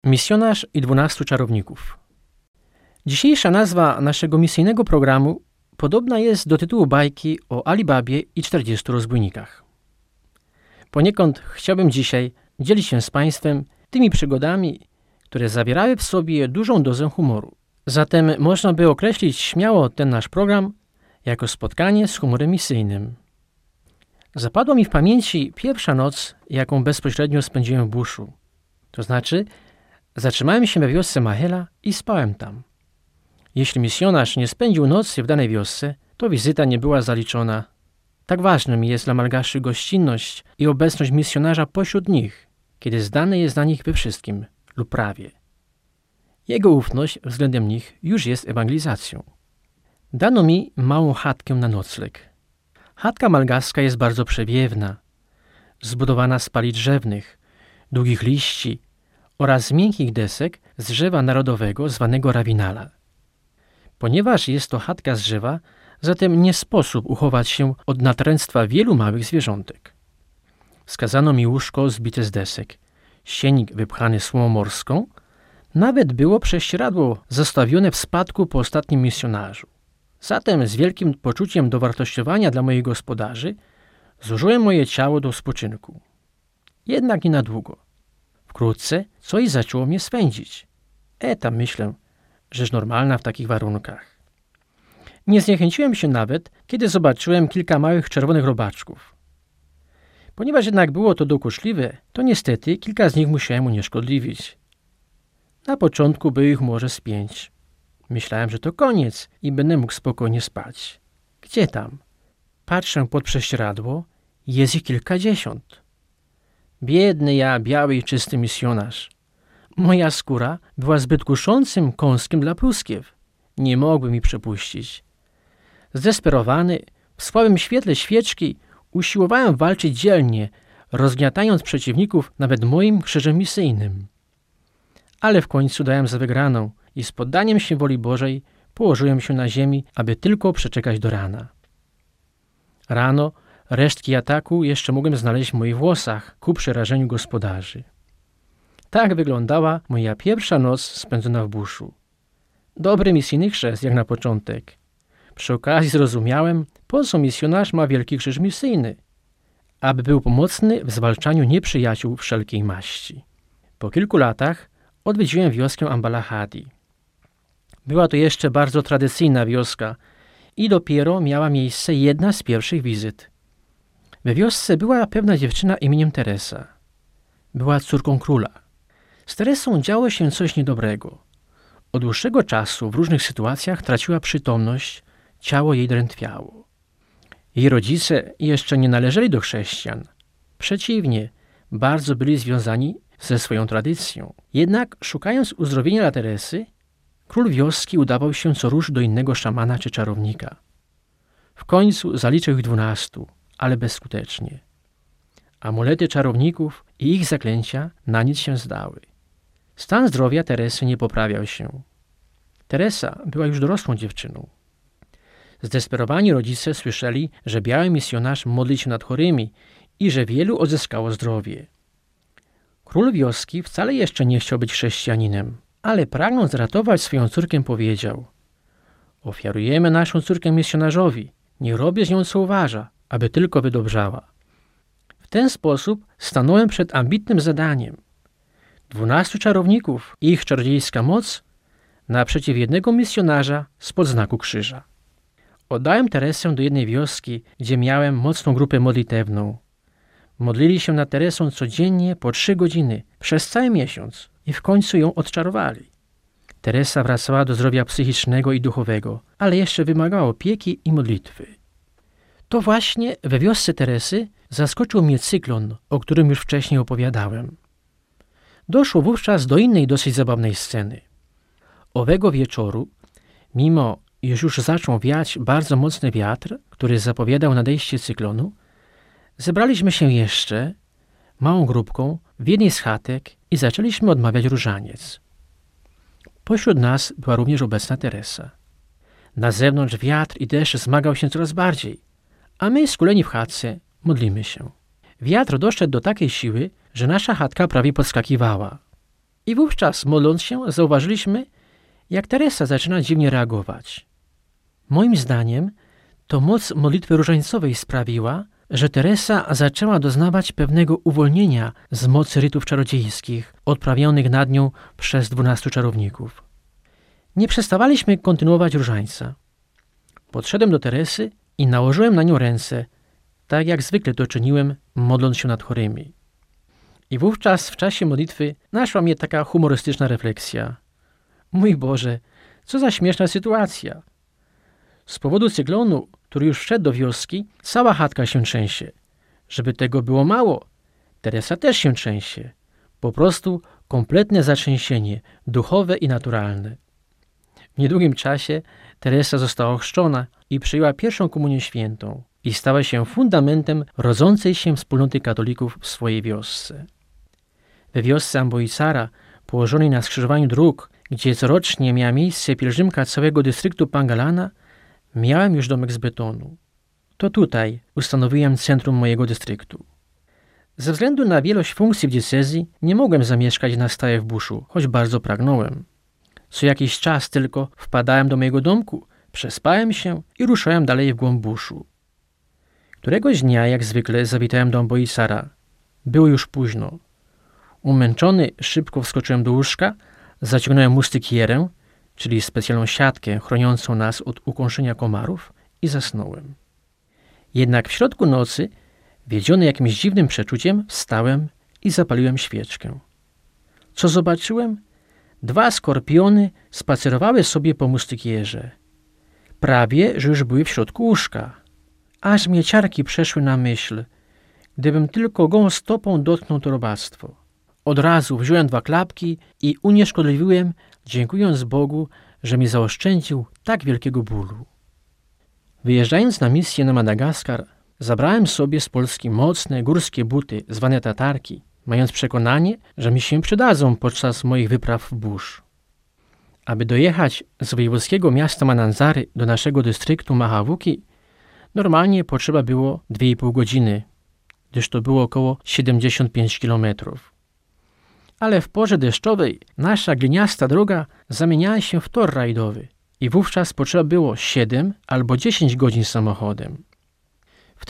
Misjonarz i 12 czarowników. Dzisiejsza nazwa naszego misyjnego programu podobna jest do tytułu bajki o Ali Babie i 40 rozbójnikach. Poniekąd chciałbym dzisiaj dzielić się z Państwem tymi przygodami, które zawierały w sobie dużą dozę humoru. Zatem można by określić śmiało ten nasz program jako spotkanie z humorem misyjnym. Zapadła mi w pamięci pierwsza noc, jaką bezpośrednio spędziłem w buszu. To znaczy, zatrzymałem się we wiosce Mahela i spałem tam. Jeśli misjonarz nie spędził nocy w danej wiosce, to wizyta nie była zaliczona. Tak ważnym jest dla malgaszy gościnność i obecność misjonarza pośród nich, kiedy zdane jest na nich we wszystkim lub prawie. Jego ufność względem nich już jest ewangelizacją. Dano mi małą chatkę na nocleg. Chatka malgaska jest bardzo przewiewna, zbudowana z pali drzewnych, długich liści oraz z miękkich desek z drzewa narodowego zwanego rawinala. Ponieważ jest to chatka z drzewa, zatem nie sposób uchować się od natręctwa wielu małych zwierzątek. Wskazano mi łóżko zbite z desek, sienik wypchany słomą morską, nawet było prześcieradło zastawione w spadku po ostatnim misjonarzu. Zatem z wielkim poczuciem dowartościowania dla moich gospodarzy złożyłem moje ciało do spoczynku. Jednak nie na długo. Wkrótce coś zaczęło mnie swędzić. Tam myślę, rzecz normalna w takich warunkach. Nie zniechęciłem się nawet, kiedy zobaczyłem kilka małych czerwonych robaczków. Ponieważ jednak było to dokuczliwe, to niestety kilka z nich musiałem unieszkodliwić. Na początku było ich może z 5. Myślałem, że to koniec i będę mógł spokojnie spać. Gdzie tam? Patrzę pod prześcieradło, jest ich kilkadziesiąt. Biedny ja, biały i czysty misjonarz. Moja skóra była zbyt kuszącym kąskiem dla pluskiew. Nie mogły mi przepuścić. Zdesperowany, w słabym świetle świeczki usiłowałem walczyć dzielnie, rozgniatając przeciwników nawet moim krzyżem misyjnym. Ale w końcu dałem za wygraną i z poddaniem się woli Bożej położyłem się na ziemi, aby tylko przeczekać do rana. Rano resztki ataku jeszcze mogłem znaleźć w moich włosach ku przerażeniu gospodarzy. Tak wyglądała moja pierwsza noc spędzona w buszu. Dobry misyjny chrzest jak na początek. Przy okazji zrozumiałem, po co misjonarz ma wielki krzyż misyjny, aby był pomocny w zwalczaniu nieprzyjaciół wszelkiej maści. Po kilku latach odwiedziłem wioskę Ambalahadi. Była to jeszcze bardzo tradycyjna wioska i dopiero miała miejsce jedna z pierwszych wizyt. We wiosce była pewna dziewczyna imieniem Teresa. Była córką króla. Z Teresą działo się coś niedobrego. Od dłuższego czasu w różnych sytuacjach traciła przytomność, ciało jej drętwiało. Jej rodzice jeszcze nie należeli do chrześcijan. Przeciwnie, bardzo byli związani ze swoją tradycją. Jednak szukając uzdrowienia dla Teresy, król wioski udawał się co rusz do innego szamana czy czarownika. W końcu zaliczył ich 12, ale bezskutecznie. Amulety czarowników i ich zaklęcia na nic się zdały. Stan zdrowia Teresy nie poprawiał się. Teresa była już dorosłą dziewczyną. Zdesperowani rodzice słyszeli, że biały misjonarz modli się nad chorymi i że wielu odzyskało zdrowie. Król wioski wcale jeszcze nie chciał być chrześcijaninem, ale pragnąc ratować swoją córkę powiedział: ofiarujemy naszą córkę misjonarzowi, niech robi z nią co uważa, aby tylko wydobrzała. W ten sposób stanąłem przed ambitnym zadaniem. 12 czarowników i ich czarodziejska moc naprzeciw jednego misjonarza spod znaku krzyża. Oddałem Teresę do jednej wioski, gdzie miałem mocną grupę modlitewną. Modlili się nad Teresą codziennie po 3 godziny, przez cały miesiąc i w końcu ją odczarowali. Teresa wracała do zdrowia psychicznego i duchowego, ale jeszcze wymagała opieki i modlitwy. To właśnie we wiosce Teresy zaskoczył mnie cyklon, o którym już wcześniej opowiadałem. Doszło wówczas do innej dosyć zabawnej sceny. Owego wieczoru, mimo iż już zaczął wiać bardzo mocny wiatr, który zapowiadał nadejście cyklonu, zebraliśmy się jeszcze, małą grupką, w jednej z chatek i zaczęliśmy odmawiać różaniec. Pośród nas była również obecna Teresa. Na zewnątrz wiatr i deszcz zmagał się coraz bardziej, a my, skuleni w chatce, modlimy się. Wiatr doszedł do takiej siły, że nasza chatka prawie podskakiwała. I wówczas, modląc się, zauważyliśmy, jak Teresa zaczyna dziwnie reagować. Moim zdaniem to moc modlitwy różańcowej sprawiła, że Teresa zaczęła doznawać pewnego uwolnienia z mocy rytów czarodziejskich odprawionych nad nią przez 12 czarowników. Nie przestawaliśmy kontynuować różańca. Podszedłem do Teresy i nałożyłem na nią ręce, tak jak zwykle to czyniłem, modląc się nad chorymi. I wówczas w czasie modlitwy naszła mnie taka humorystyczna refleksja. Mój Boże, co za śmieszna sytuacja. Z powodu cyklonu, który już wszedł do wioski, cała chatka się trzęsie. Żeby tego było mało, Teresa też się trzęsie. Po prostu kompletne zatrzęsienie, duchowe i naturalne. W niedługim czasie Teresa została ochrzczona i przyjęła pierwszą komunię świętą i stała się fundamentem rodzącej się wspólnoty katolików w swojej wiosce. We wiosce Amboitsara, położonej na skrzyżowaniu dróg, gdzie corocznie miała miejsce pielgrzymka całego dystryktu Pangalana, miałem już domek z betonu. To tutaj ustanowiłem centrum mojego dystryktu. Ze względu na wielość funkcji w diecezji nie mogłem zamieszkać na stałe w buszu, choć bardzo pragnąłem. Co jakiś czas tylko wpadałem do mojego domku, przespałem się i ruszałem dalej w głąb buszu. Któregoś dnia, jak zwykle, zawitałem do Amboitsara. Było już późno. Umęczony szybko wskoczyłem do łóżka, zaciągnąłem mustykierę, czyli specjalną siatkę chroniącą nas od ukąszenia komarów, i zasnąłem. Jednak w środku nocy, wiedziony jakimś dziwnym przeczuciem, wstałem i zapaliłem świeczkę. Co zobaczyłem? 2 skorpiony spacerowały sobie po mustykierze. Prawie, że już były w środku łóżka. Aż mnie ciarki przeszły na myśl, gdybym tylko gołą stopą dotknął to robactwo. Od razu wziąłem 2 klapki i unieszkodliwiłem, dziękując Bogu, że mi zaoszczędził tak wielkiego bólu. Wyjeżdżając na misję na Madagaskar, zabrałem sobie z Polski mocne górskie buty zwane tatarki, mając przekonanie, że mi się przydadzą podczas moich wypraw w burz. Aby dojechać z wojewódzkiego miasta Mananzary do naszego dystryktu Mahavuki, normalnie potrzeba było 2,5 godziny, gdyż to było około 75 kilometrów. Ale w porze deszczowej nasza gliniasta droga zamieniała się w tor rajdowy i wówczas potrzeba było 7 albo 10 godzin samochodem. W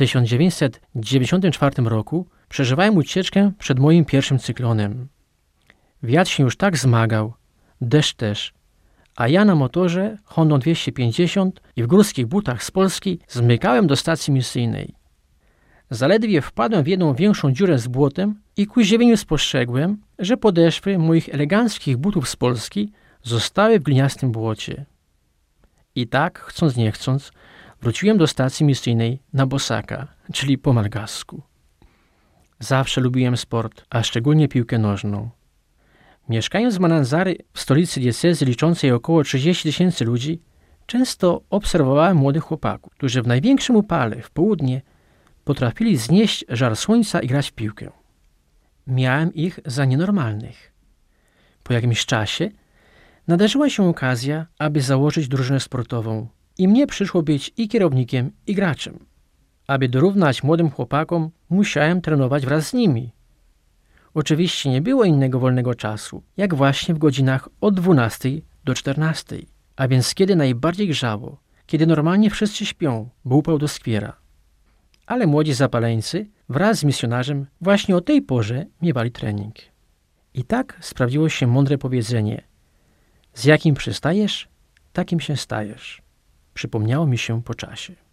1994 roku przeżywałem ucieczkę przed moim pierwszym cyklonem. Wiatr się już tak zmagał, deszcz też, a ja na motorze Hondą 250 i w górskich butach z Polski zmykałem do stacji misyjnej. Zaledwie wpadłem w jedną większą dziurę z błotem i ku zdziwieniu spostrzegłem, że podeszwy moich eleganckich butów z Polski zostały w gliniastym błocie. I tak, chcąc nie chcąc, wróciłem do stacji misyjnej na bosaka, czyli po malgasku. Zawsze lubiłem sport, a szczególnie piłkę nożną. Mieszkając w Mananzary, w stolicy diecezji liczącej około 30 000 ludzi, często obserwowałem młodych chłopaków, którzy w największym upale, w południe, potrafili znieść żar słońca i grać w piłkę. Miałem ich za nienormalnych. Po jakimś czasie nadarzyła się okazja, aby założyć drużynę sportową i mnie przyszło być i kierownikiem, i graczem. Aby dorównać młodym chłopakom, musiałem trenować wraz z nimi. Oczywiście nie było innego wolnego czasu, jak właśnie w godzinach od 12 do 14, a więc kiedy najbardziej grzało, kiedy normalnie wszyscy śpią, bo upał doskwiera. Ale młodzi zapaleńcy wraz z misjonarzem właśnie o tej porze miewali trening. I tak sprawdziło się mądre powiedzenie: z jakim przystajesz, takim się stajesz. Przypomniało mi się po czasie.